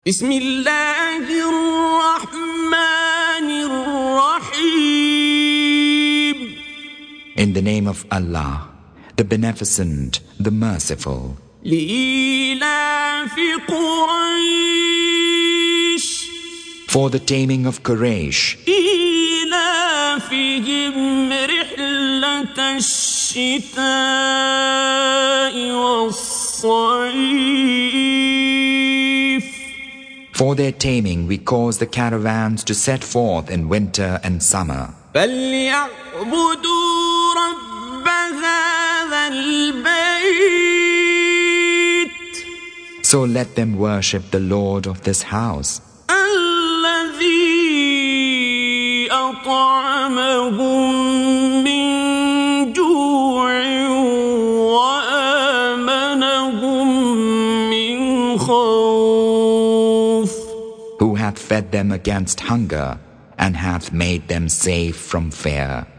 بسم الله الرحمن الرحيم. In the name of Allah, the Beneficent, the Merciful. لإيلاف قريش. For the taming of Quraysh. إيلافهم رحلة الشتاء والصيف. For their taming, we cause the caravans to set forth in winter and summer. فليعبدوا رب هذا البيت. So let them worship the Lord of this house, الذي أطعمهم من جوع وآمنهم من خوف. who hath fed them against hunger and hath made them safe from fear.